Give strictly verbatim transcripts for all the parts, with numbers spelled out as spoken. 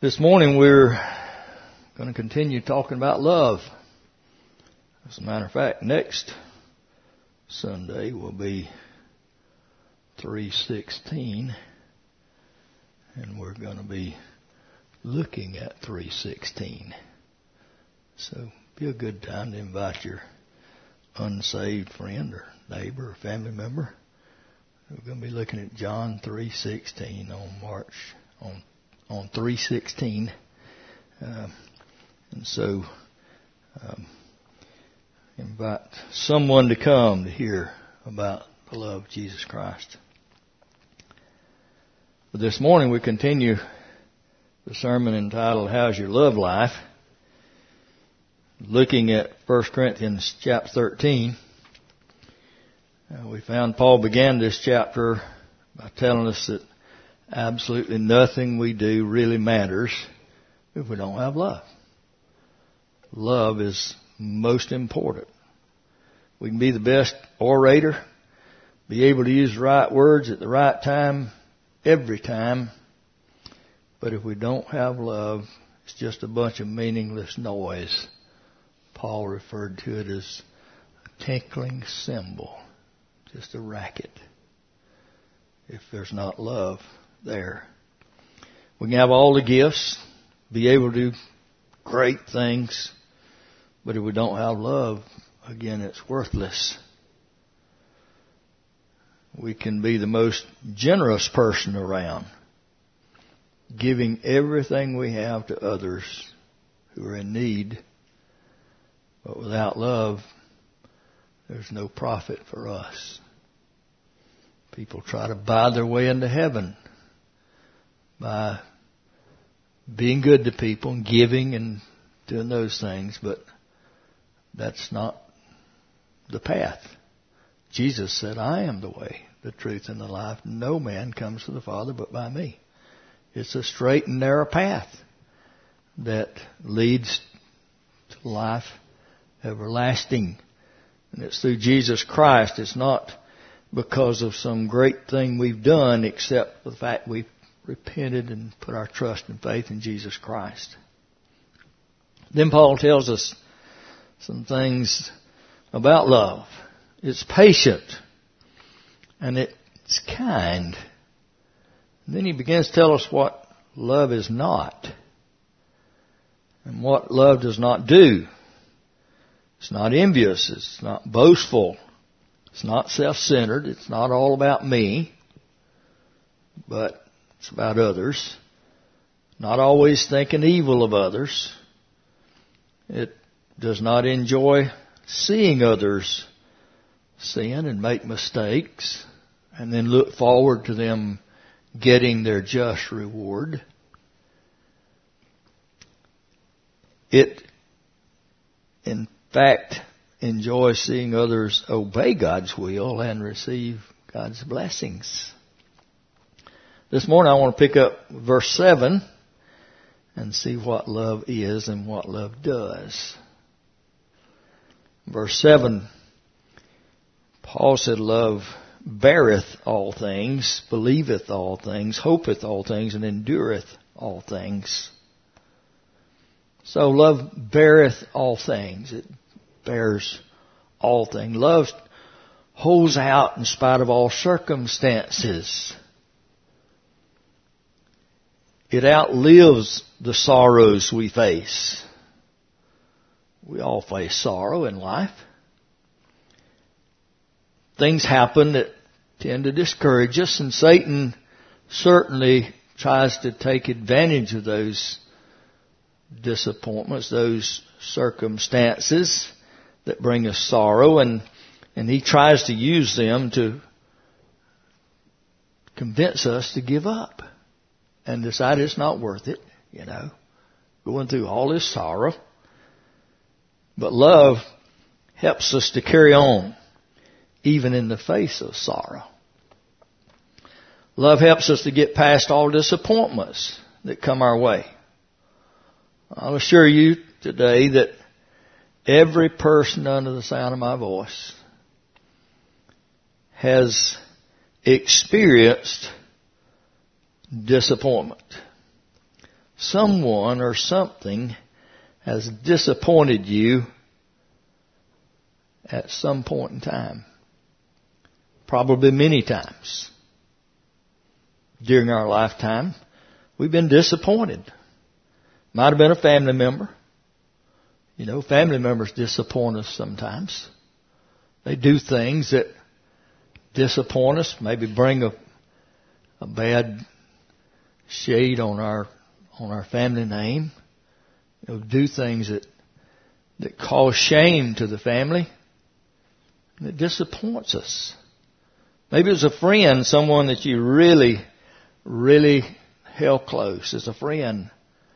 This morning we're going to continue talking about love. As a matter of fact, next Sunday will be three sixteen, and we're going to be looking at three sixteen. So be a good time to invite your unsaved friend or neighbor or family member. We're going to be looking at John three sixteen on March on on three sixteen, uh, and so um, invite someone to come to hear about the love of Jesus Christ. But this morning we continue the sermon entitled "How's Your Love Life?" Looking at First Corinthians chapter thirteen. Uh, we found Paul began this chapter by telling us that absolutely nothing we do really matters if we don't have love. Love is most important. We can be the best orator, be able to use the right words at the right time, every time, but if we don't have love, it's just a bunch of meaningless noise. Paul referred to it as a tinkling cymbal, just a racket, if there's not love there. We can have all the gifts, be able to do great things, but if we don't have love, again, it's worthless. We can be the most generous person around, giving everything we have to others who are in need, but without love, there's no profit for us. People try to buy their way into heaven by being good to people and giving and doing those things, but that's not the path. Jesus said, "I am the way, the truth, and the life. No man comes to the Father but by me." It's a straight and narrow path that leads to life everlasting. And it's through Jesus Christ. It's not because of some great thing we've done, except the fact we've repented and put our trust and faith in Jesus Christ. Then Paul tells us some things about love. It's patient and it's kind. And then he begins to tell us what love is not and what love does not do. It's not envious. It's not boastful. It's not self-centered. It's not all about me, but it's about others. Not always thinking evil of others. It does not enjoy seeing others sin and make mistakes and then look forward to them getting their just reward. It, in fact, enjoys seeing others obey God's will and receive God's blessings. This morning I want to pick up verse seven and see what love is and what love does. Verse seven, Paul said, "Love beareth all things, believeth all things, hopeth all things, and endureth all things." So love beareth all things. It bears all things. Love holds out in spite of all circumstances. It outlives the sorrows we face. We all face sorrow in life. Things happen that tend to discourage us, and Satan certainly tries to take advantage of those disappointments, those circumstances that bring us sorrow, and, and he tries to use them to convince us to give up and decide it's not worth it, you know, going through all this sorrow. But love helps us to carry on, even in the face of sorrow. Love helps us to get past all disappointments that come our way. I'll assure you today that every person under the sound of my voice has experienced disappointment. someone or something has disappointed you at some point in time. Probably many times during our lifetime. We've been disappointed. Might have been a family member. You know, family members disappoint us sometimes. They do things that disappoint us, maybe bring a, a bad shade on our on our family name. You know, do things that that cause shame to the family. And it disappoints us. Maybe it was a friend, someone that you really, really held close as a friend.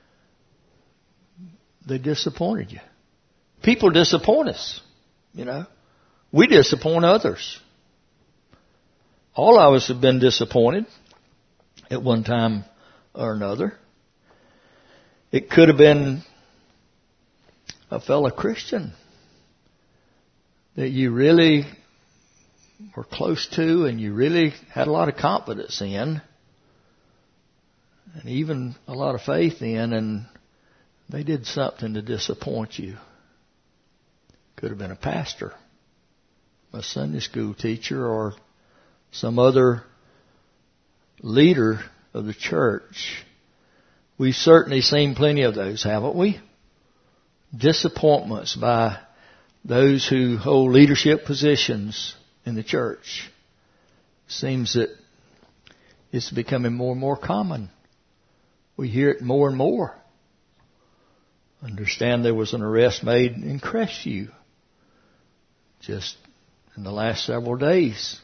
They disappointed you. People disappoint us, you know. We disappoint others. All of us have been disappointed at one time or another. It could have been a fellow Christian that you really were close to and you really had a lot of confidence in and even a lot of faith in, and they did something to disappoint you. Could have been a pastor, a Sunday school teacher, or some other leader of the church. We've certainly seen plenty of those, haven't we? Disappointments by those who hold leadership positions in the church. Seems that it's becoming more and more common. We hear it more and more. Understand there was an arrest made in Crestview just in the last several days.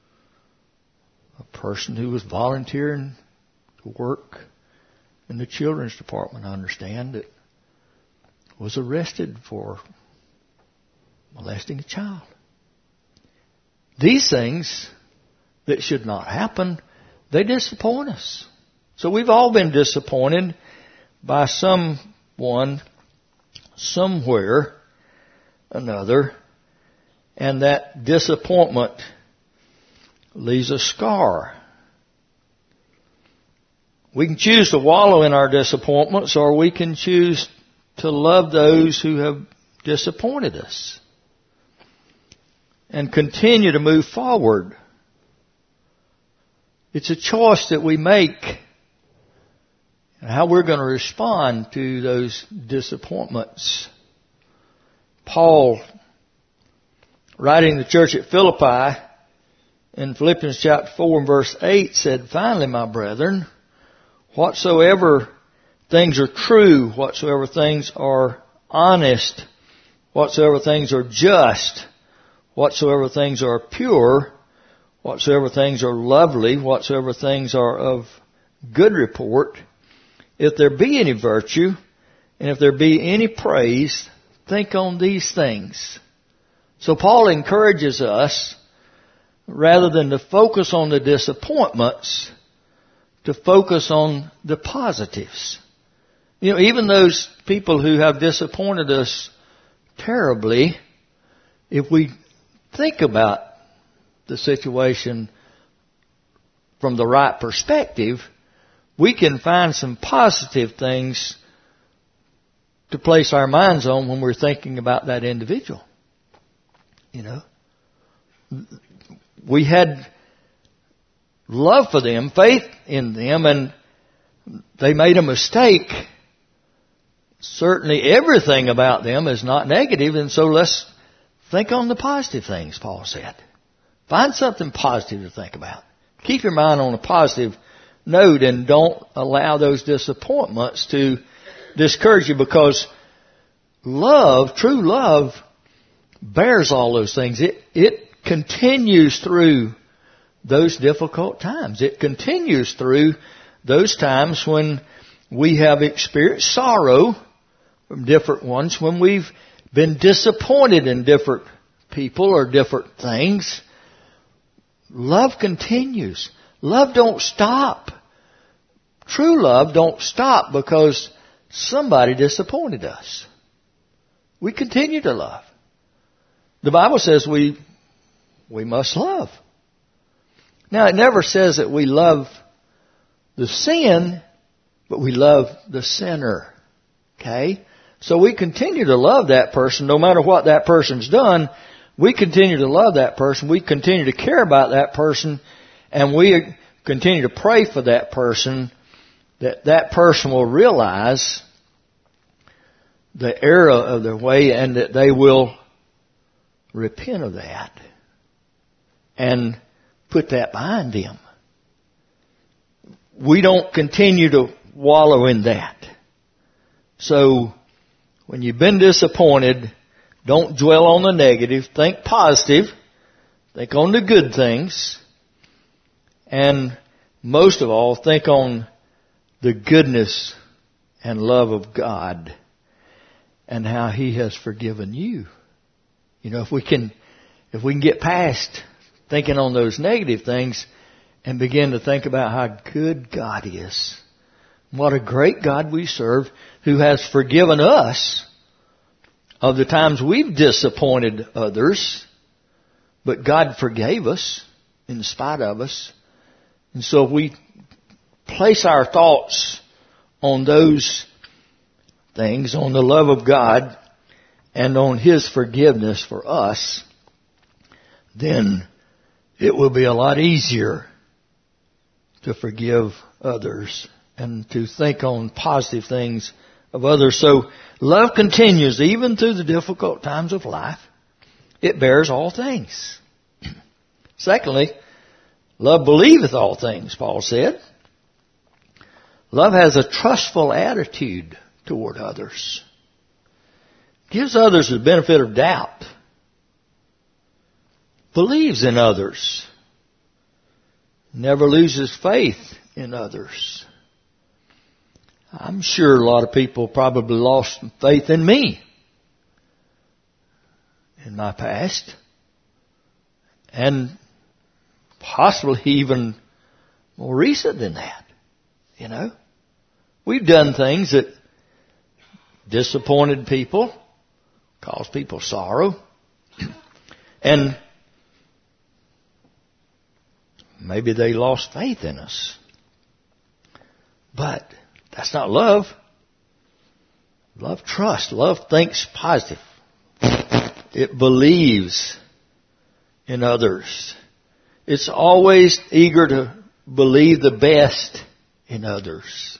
A person who was volunteering to work in the children's department, I understand, that was arrested for molesting a child. These things that should not happen, they disappoint us. So we've all been disappointed by someone, somewhere, another, and that disappointment leaves a scar. We can choose to wallow in our disappointments, or we can choose to love those who have disappointed us and continue to move forward. It's a choice that we make, and how we're going to respond to those disappointments. Paul, writing to the church at Philippi, in Philippians chapter four and verse eight, said, "Finally, my brethren, whatsoever things are true, whatsoever things are honest, whatsoever things are just, whatsoever things are pure, whatsoever things are lovely, whatsoever things are of good report, if there be any virtue, and if there be any praise, think on these things." So Paul encourages us, rather than to focus on the disappointments, to focus on the positives. You know, even those people who have disappointed us terribly, if we think about the situation from the right perspective, we can find some positive things to place our minds on when we're thinking about that individual. You know, we had love for them, faith in them, and they made a mistake. Certainly everything about them is not negative, and so let's think on the positive things, Paul said. Find something positive to think about. Keep your mind on a positive note, and don't allow those disappointments to discourage you, because love, true love, bears all those things. It, it continues through those difficult times. It continues through those times when we have experienced sorrow from different ones, when we've been disappointed in different people or different things. Love continues. Love don't stop. True love don't stop because somebody disappointed us. We continue to love. The Bible says we we must love. Now, it never says that we love the sin, but we love the sinner. Okay? So we continue to love that person no matter what that person's done. We continue to love that person. We continue to care about that person. And we continue to pray for that person, that that person will realize the error of their way and that they will repent of that and put that behind them. We don't continue to wallow in that. So, when you've been disappointed, don't dwell on the negative. Think positive. Think on the good things. And most of all, think on the goodness and love of God and how He has forgiven you. You know, if we can, if we can get past thinking on those negative things and begin to think about how good God is. What a great God we serve, who has forgiven us of the times we've disappointed others, but God forgave us in spite of us. And so if we place our thoughts on those things, on the love of God and on His forgiveness for us, then it will be a lot easier to forgive others and to think on positive things of others. So love continues even through the difficult times of life. It bears all things. Secondly, love believeth all things, Paul said. Love has a trustful attitude toward others. Gives others the benefit of doubt. Believes in others. Never loses faith in others. I'm sure a lot of people probably lost faith in me in my past. And possibly even more recent than that. You know, we've done things that disappointed people, caused people sorrow, and maybe they lost faith in us. But that's not love. Love trusts. Love thinks positive. It believes in others. It's always eager to believe the best in others.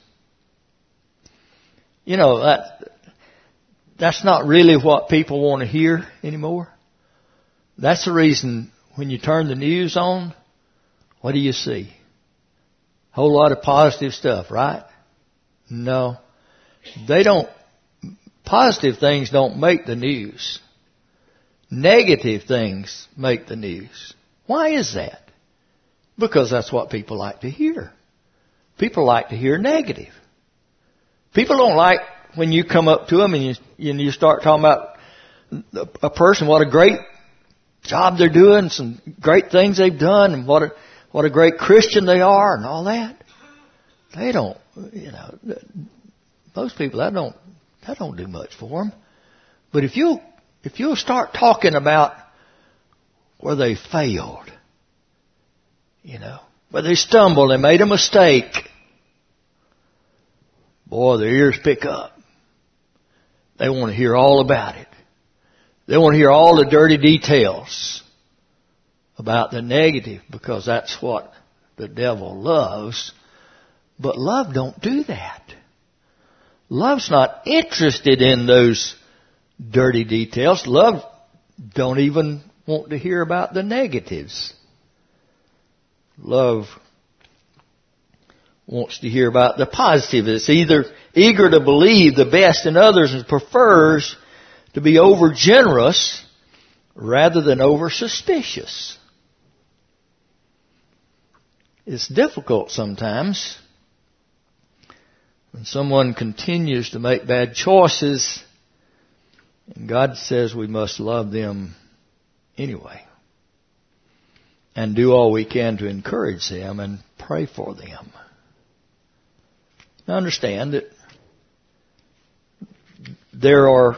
You know, that that's not really what people want to hear anymore. That's the reason when you turn the news on, what do you see? A whole lot of positive stuff, right? No. They don't, positive things don't make the news. Negative things make the news. Why is that? Because that's what people like to hear. People like to hear negative. People don't like when you come up to them and you, and you start talking about a person, what a great job they're doing, some great things they've done, and what a, what a great Christian they are, and all that. They don't, you know, most people, that don't, that don't do much for them. But if you, if you'll start talking about where they failed, you know, where they stumbled and made a mistake, boy, their ears pick up. They want to hear all about it. They want to hear all the dirty details about the negative, because that's what the devil loves. But love don't do that. Love's not interested in those dirty details. Love don't even want to hear about the negatives. Love wants to hear about the positive. It's either eager to believe the best in others and prefers to be over generous rather than over suspicious. It's difficult sometimes when someone continues to make bad choices, and God says we must love them anyway and do all we can to encourage them and pray for them. Now understand that there are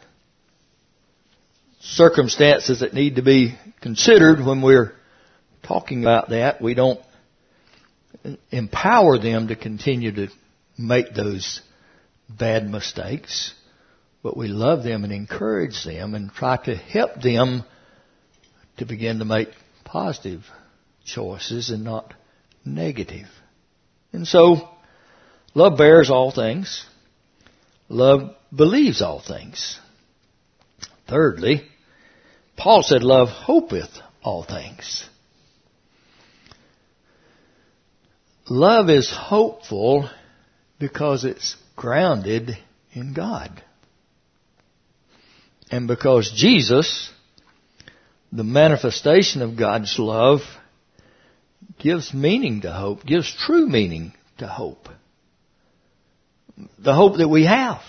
circumstances that need to be considered when we're talking about that. We don't empower them to continue to make those bad mistakes, but we love them and encourage them and try to help them to begin to make positive choices and not negative. And so, love bears all things. Love believes all things. Thirdly, Paul said love hopeth all things. Love is hopeful because it's grounded in God. And because Jesus, the manifestation of God's love, gives meaning to hope, gives true meaning to hope. The hope that we have.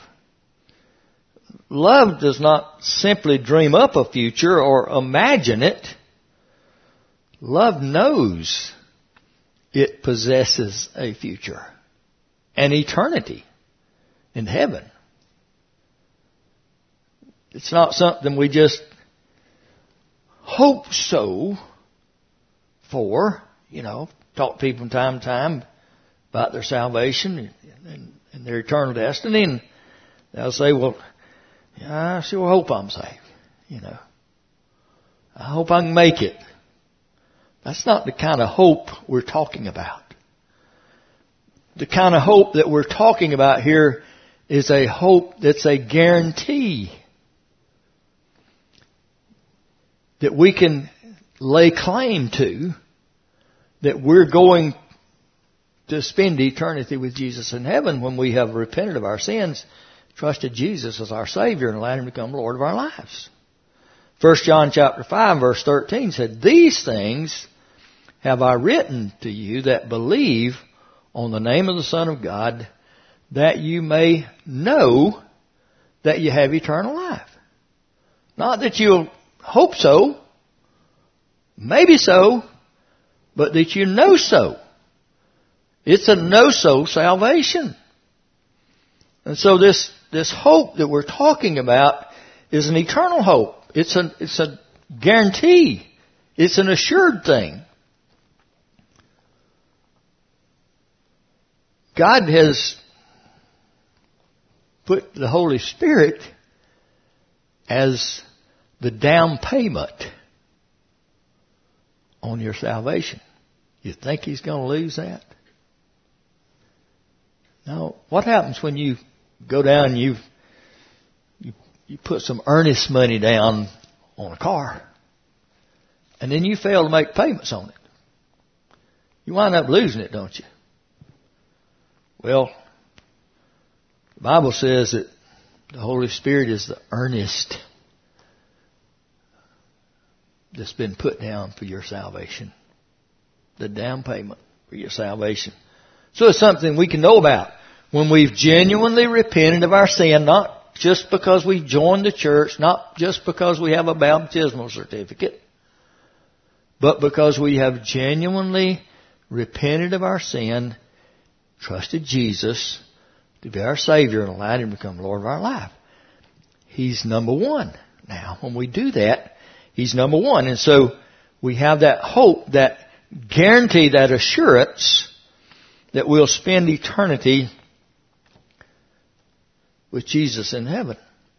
Love does not simply dream up a future or imagine it. Love knows it possesses a future, an eternity in heaven. It's not something we just hope so for. You know, talk to people from time to time about their salvation and, and their eternal destiny, and they'll say, well, yeah, I sure hope I'm saved. You know, I hope I can make it. That's not the kind of hope we're talking about. The kind of hope that we're talking about here is a hope that's a guarantee that we can lay claim to, that we're going to spend eternity with Jesus in heaven when we have repented of our sins, trusted Jesus as our Savior, and allowed Him to become Lord of our lives. First John chapter five verse thirteen said, "These things have I written to you that believe on the name of the Son of God, that you may know that you have eternal life." Not that you'll hope so, maybe so, but that you know so. It's a know-so salvation. And so this, this hope that we're talking about is an eternal hope. It's a, it's a guarantee. It's an assured thing. God has put the Holy Spirit as the down payment on your salvation. You think He's going to lose that? No. What happens when you go down and you you, you put some earnest money down on a car, and then you fail to make payments on it? You wind up losing it, don't you? Well, the Bible says that the Holy Spirit is the earnest that's been put down for your salvation. The down payment for your salvation. So it's something we can know about when we've genuinely repented of our sin, not just because we've joined the church, not just because we have a baptismal certificate, but because we have genuinely repented of our sin, trusted Jesus to be our Savior, and allowed Him to become Lord of our life. He's number one. Now, when we do that, He's number one. And so we have that hope, that guarantee, that assurance that we'll spend eternity with Jesus in heaven.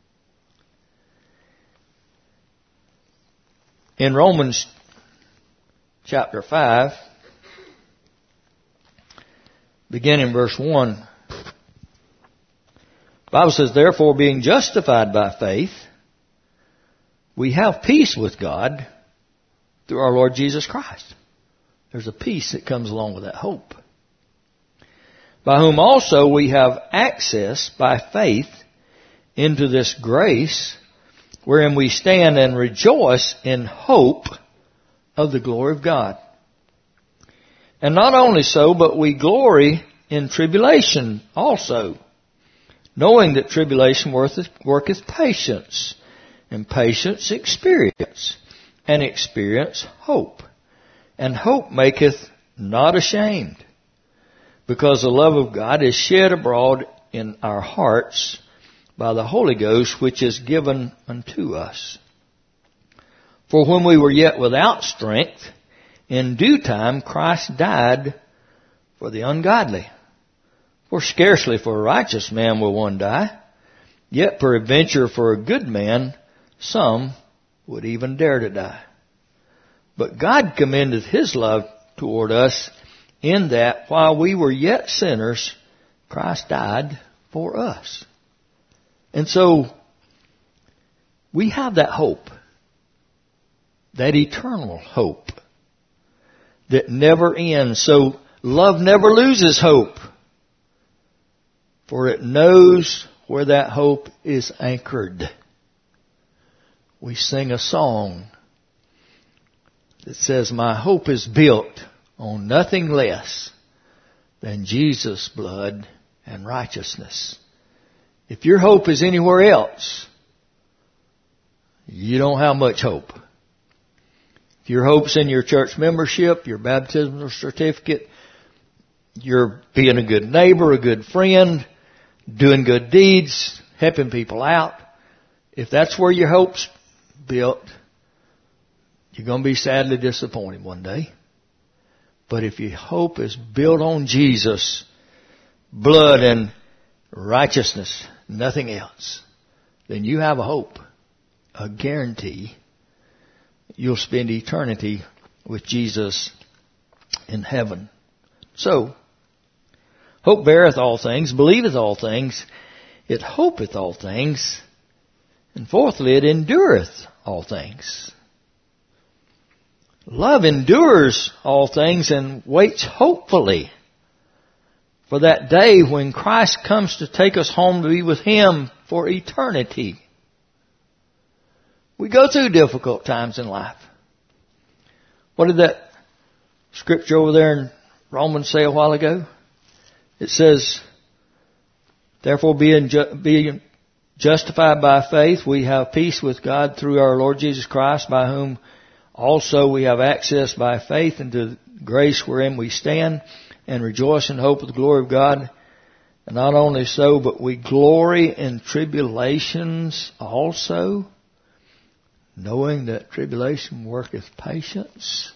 In Romans chapter five, beginning in verse one, the Bible says, "Therefore, being justified by faith, we have peace with God through our Lord Jesus Christ." There's a peace that comes along with that hope. "By whom also we have access by faith into this grace, wherein we stand and rejoice in hope of the glory of God. And not only so, but we glory in tribulation also, knowing that tribulation worketh, worketh patience, and patience experience, and experience hope. And hope maketh not ashamed, because the love of God is shed abroad in our hearts by the Holy Ghost, which is given unto us. For when we were yet without strength, in due time Christ died for the ungodly. For scarcely for a righteous man will one die, yet peradventure for a good man some would even dare to die. But God commendeth His love toward us, in that while we were yet sinners, Christ died for us. And so, we have that hope, that eternal hope that never ends. So, love never loses hope, for it knows where that hope is anchored. We sing a song that says, my hope is built on nothing less than Jesus' blood and righteousness. If your hope is anywhere else, you don't have much hope. If your hope's in your church membership, your baptismal certificate, you're being a good neighbor, a good friend, doing good deeds, helping people out, if that's where your hope's built, you're going to be sadly disappointed one day. But if your hope is built on Jesus, blood and righteousness, nothing else, then you have a hope, a guarantee. You'll spend eternity with Jesus in heaven. So, hope beareth all things, believeth all things, it hopeth all things, and fourthly, it endureth all things. Love endures all things and waits hopefully for that day when Christ comes to take us home to be with Him for eternity. We go through difficult times in life. What did that scripture over there in Romans say a while ago? It says, therefore being, ju- being justified by faith, we have peace with God through our Lord Jesus Christ, by whom also we have access by faith into the grace wherein we stand, and rejoice in hope of the glory of God. And not only so, but we glory in tribulations also, knowing that tribulation worketh patience.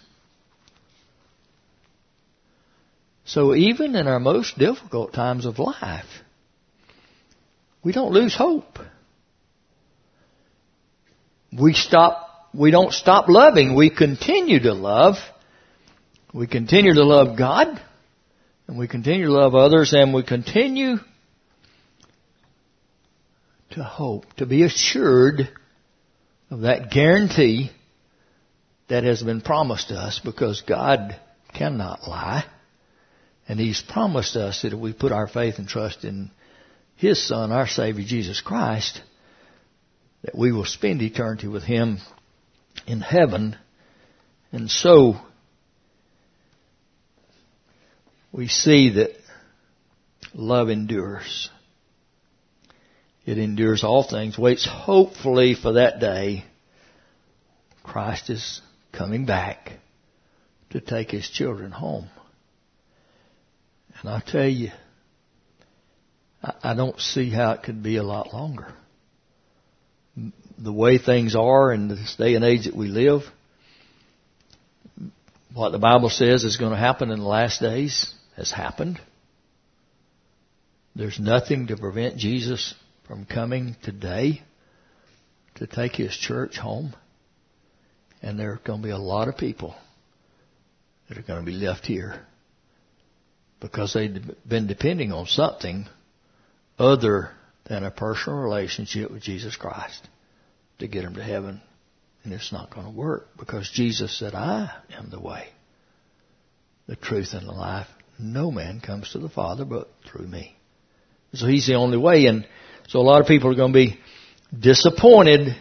So even in our most difficult times of life, we don't lose hope. We stop, we don't stop loving. We continue to love. We continue to love God. And we continue to love others. And we continue to hope, to be assured of that guarantee that has been promised to us, because God cannot lie. And He's promised us that if we put our faith and trust in His Son, our Savior, Jesus Christ, that we will spend eternity with Him in heaven. And so, we see that love endures. It endures all things, waits hopefully for that day Christ is coming back to take His children home. And I tell you, I don't see how it could be a lot longer. The way things are in this day and age that we live, what the Bible says is going to happen in the last days has happened. There's nothing to prevent Jesus from coming today to take His church home. And there are going to be a lot of people that are going to be left here because they've been depending on something other than a personal relationship with Jesus Christ to get them to heaven. And it's not going to work, because Jesus said, I am the way, the truth, and the life. No man comes to the Father but through me. So He's the only way. And so a lot of people are going to be disappointed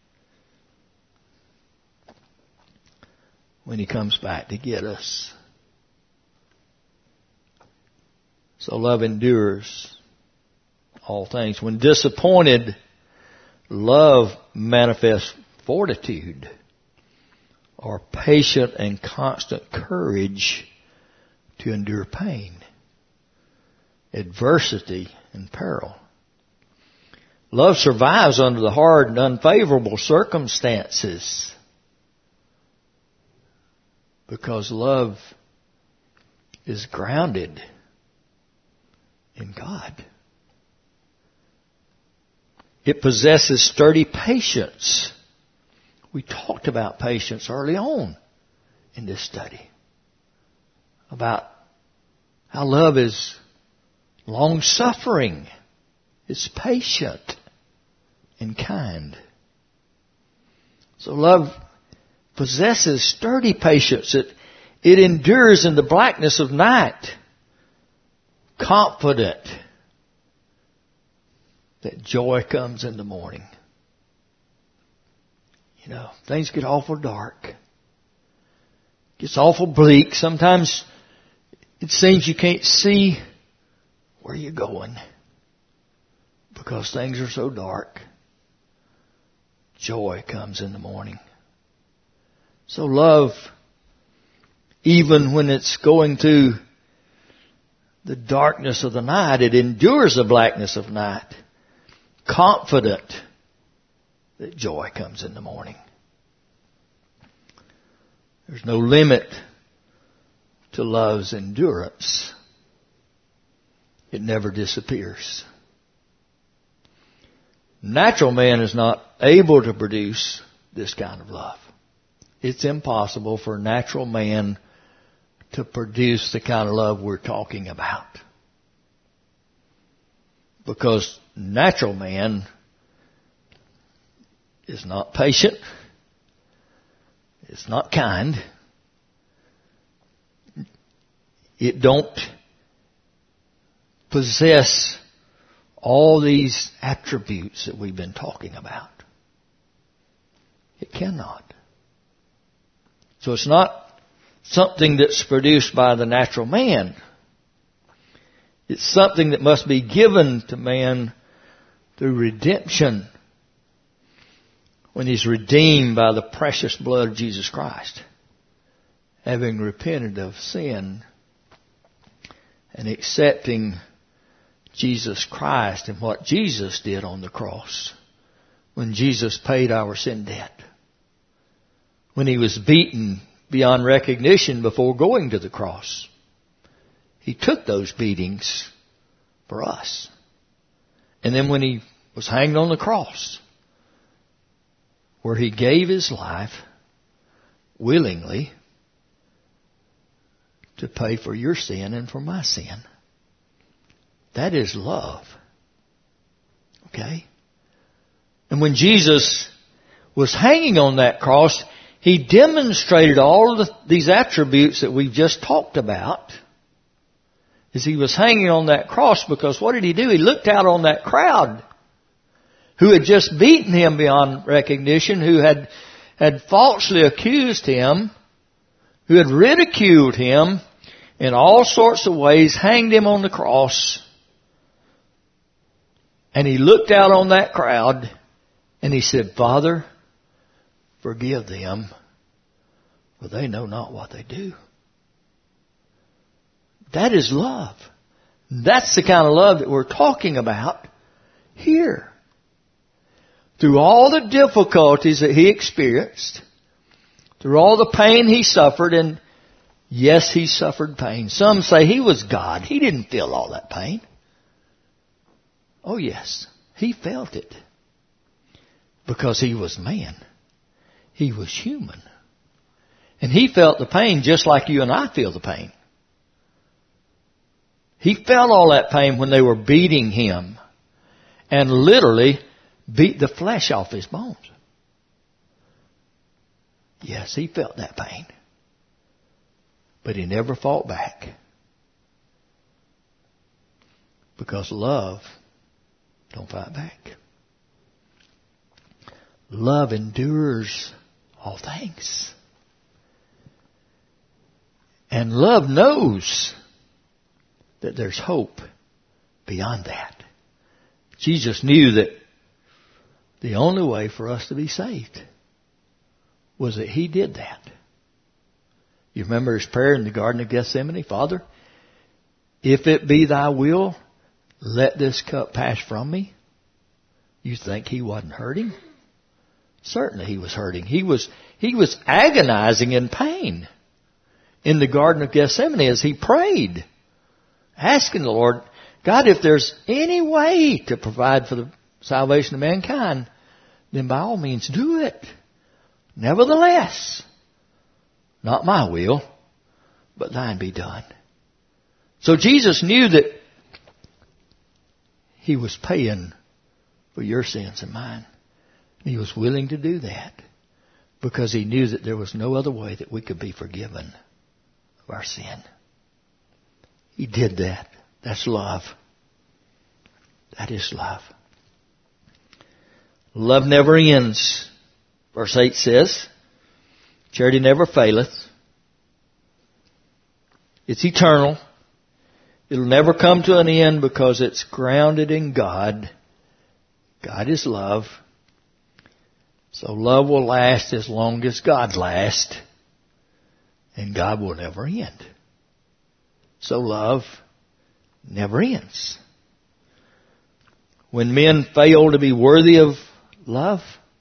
when He comes back to get us. So love endures all things. When disappointed, love manifests fortitude, or patient and constant courage to endure pain, adversity, and peril. Love survives under the hard and unfavorable circumstances, because love is grounded in God. It possesses sturdy patience. We talked about patience early on in this study. About how love is long-suffering. It's patient and kind. So love possesses sturdy patience. It, it endures in the blackness of night. Confident that joy comes in the morning. You know, things get awful dark. Gets awful bleak. Sometimes it seems you can't see where you're going because things are so dark. Joy comes in the morning. So love, even when it's going through the darkness of the night, it endures the blackness of night. Confident that joy comes in the morning. There's no limit to love's endurance. It never disappears. Natural man is not able to produce this kind of love. It's impossible for natural man to produce the kind of love we're talking about. Because natural man is not patient. It's not kind. It don't possess all these attributes that we've been talking about. It cannot. So it's not something that's produced by the natural man. It's something that must be given to man through redemption when he's redeemed by the precious blood of Jesus Christ, having repented of sin and accepting Jesus Christ and what Jesus did on the cross when Jesus paid our sin debt. When he was beaten beyond recognition before going to the cross. He took those beatings for us. And then when he was hanged on the cross, where he gave his life willingly to pay for your sin and for my sin. That is love. Okay? And when Jesus was hanging on that cross, he demonstrated all of the, these attributes that we've just talked about as he was hanging on that cross, because what did he do? He looked out on that crowd who had just beaten him beyond recognition, who had, had falsely accused him, who had ridiculed him in all sorts of ways, hanged him on the cross. And he looked out on that crowd and he said, Father, forgive them, for they know not what they do. That is love. That's the kind of love that we're talking about here. Through all the difficulties that he experienced, through all the pain he suffered, and yes, he suffered pain. Some say he was God. He didn't feel all that pain. Oh yes, he felt it. Because he was man. He was human. And he felt the pain just like you and I feel the pain. He felt all that pain when they were beating him and literally beat the flesh off his bones. Yes, he felt that pain. But he never fought back. Because love don't fight back. Love endures all things. And love knows that there's hope beyond that. Jesus knew that the only way for us to be saved was that he did that. You remember his prayer in the Garden of Gethsemane? Father, if it be thy will, let this cup pass from me. You think he wasn't hurting? Certainly he was hurting. He was, he was agonizing in pain in the Garden of Gethsemane as he prayed, asking the Lord, God, if there's any way to provide for the salvation of mankind, then by all means do it. Nevertheless, not my will, but thine be done. So Jesus knew that he was paying for your sins and mine. He was willing to do that because he knew that there was no other way that we could be forgiven of our sin. He did that. That's love. That is love. Love never ends. Verse eight says, charity never faileth. It's eternal. It'll never come to an end because it's grounded in God. God is love. So love will last as long as God lasts. And God will never end. So love never ends. When men fail to be worthy of love,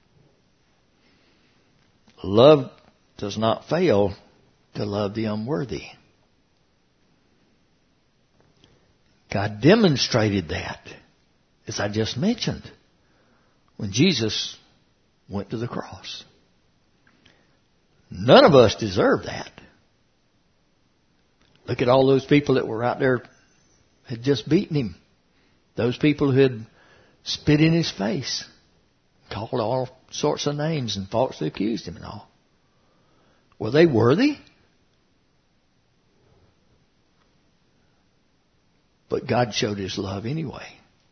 love does not fail to love the unworthy. God demonstrated that, as I just mentioned, when Jesus went to the cross. None of us deserve that. Look at all those people that were out there, had just beaten him. Those people who had spit in his face, called all sorts of names and falsely accused him and all. Were they worthy? But God showed his love anyway.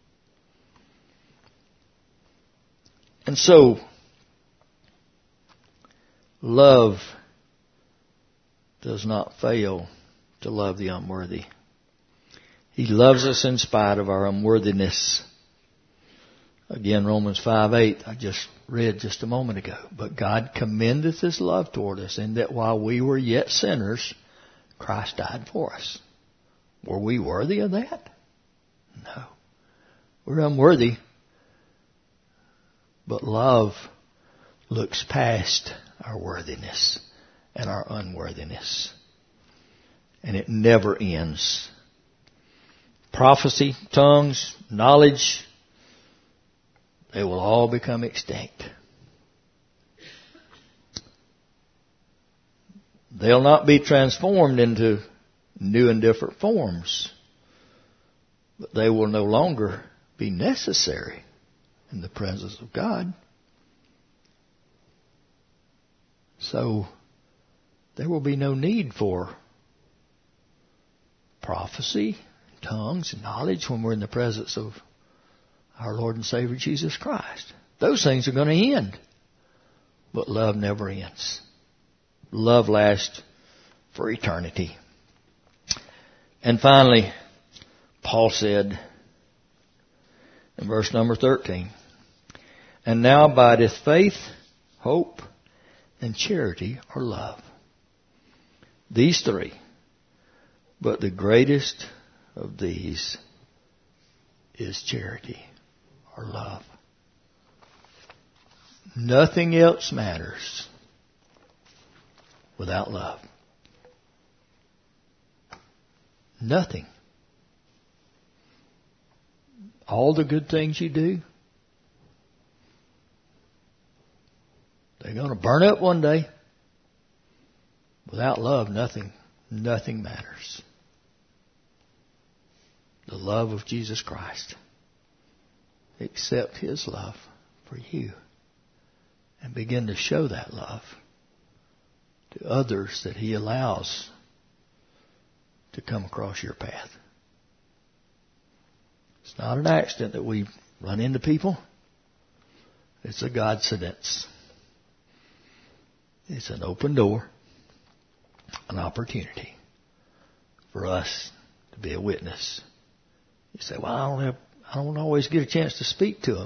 And so, love does not fail to love the unworthy. He loves us in spite of our unworthiness. Again, Romans five eight, I just read just a moment ago. But God commendeth his love toward us, in that while we were yet sinners, Christ died for us. Were we worthy of that? No. We're unworthy. But love looks past our worthiness and our unworthiness. And it never ends. Prophecy, tongues, knowledge, they will all become extinct. They'll not be transformed into new and different forms, but they will no longer be necessary in the presence of God. So there will be no need for prophecy, tongues, and knowledge when we're in the presence of our Lord and Savior Jesus Christ. Those things are going to end. But love never ends. Love lasts for eternity. And finally, Paul said in verse number thirteen, and now abideth faith, hope, and charity or love. These three. But the greatest of these is charity or love. Nothing else matters without love. Nothing. All the good things you do, they're going to burn up one day. Without love, nothing, nothing matters. The love of Jesus Christ. Accept his love for you. And begin to show that love to others that he allows to come across your path. It's not an accident that we run into people. It's a Godsidence. It's an open door, an opportunity for us to be a witness. You say, well, I don't have, I don't always get a chance to speak to them.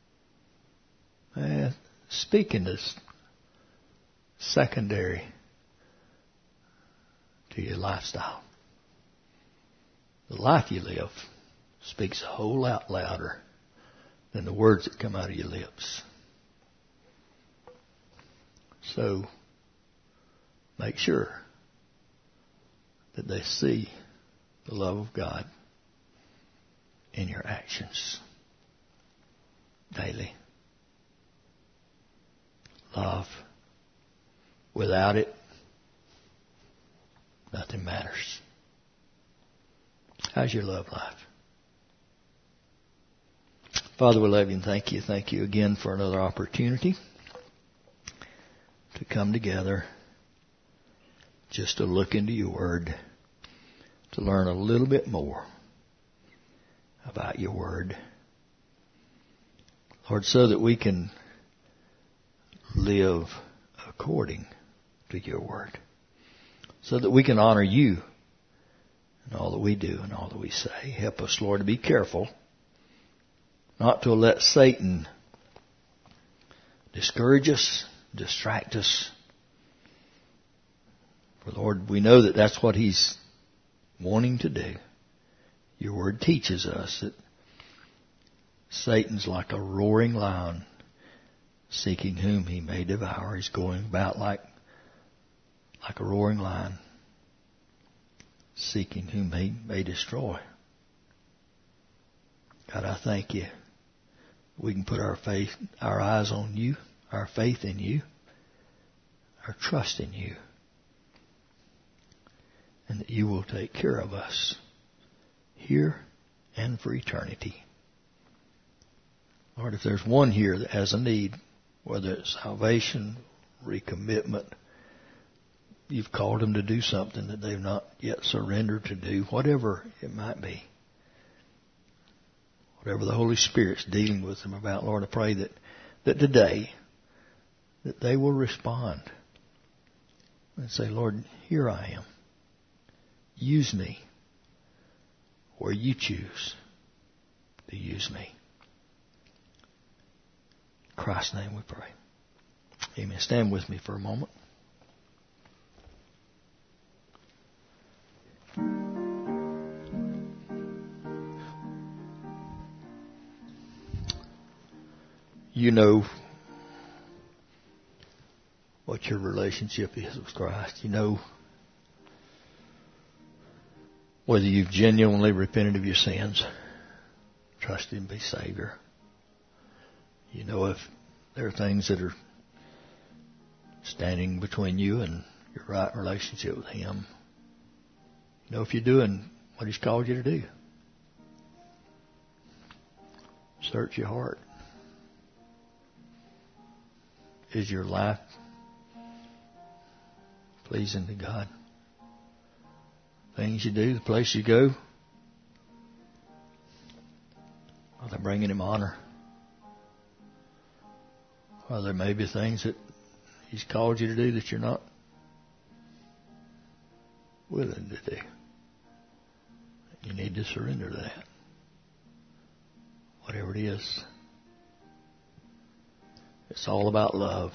Eh, speaking is secondary to your lifestyle. The life you live speaks a whole lot louder than the words that come out of your lips. So, make sure that they see the love of God in your actions daily. Love. Without it, nothing matters. How's your love life? Father, we love you and thank you. Thank you again for another opportunity to come together, just to look into your word, to learn a little bit more about your word. Lord, so that we can live according to your word, so that we can honor you in all that we do and all that we say. Help us, Lord, to be careful not to let Satan discourage us, distract us. For, Lord, we know that that's what he's wanting to do. Your word teaches us that Satan's like a roaring lion, seeking whom he may devour. He's going about like, like a roaring lion, seeking whom he may destroy. God, I thank you. We can put our faith, our eyes on you, our faith in you, our trust in you, and that you will take care of us here and for eternity. Lord, if there's one here that has a need, whether it's salvation, recommitment, you've called them to do something that they've not yet surrendered to do, whatever it might be, whatever the Holy Spirit's dealing with them about, Lord, I pray that, that today, that they will respond and say, Lord, here I am. Use me where you choose to use me. In Christ's name we pray. Amen. Stand with me for a moment. You know what your relationship is with Christ. You know whether you've genuinely repented of your sins, trusted Him to be Savior. You know if there are things that are standing between you and your right relationship with Him. You know if you're doing what He's called you to do. Search your heart. Is your life pleasing to God? Things you do, the place you go, are they bringing Him honor? Or there may be things that He's called you to do that you're not willing to do. You need to surrender to that. Whatever it is. It's all about love.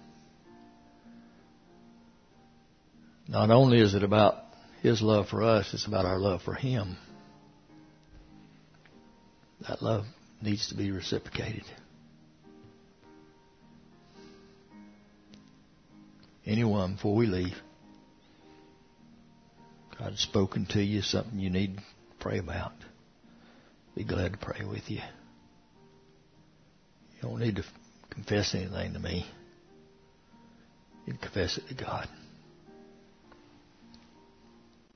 Not only is it about His love for us, it's about our love for Him. That love needs to be reciprocated. Anyone, before we leave, God has spoken to you, something you need to pray about, be glad to pray with you. You don't need to confess anything to me. You can confess it to God.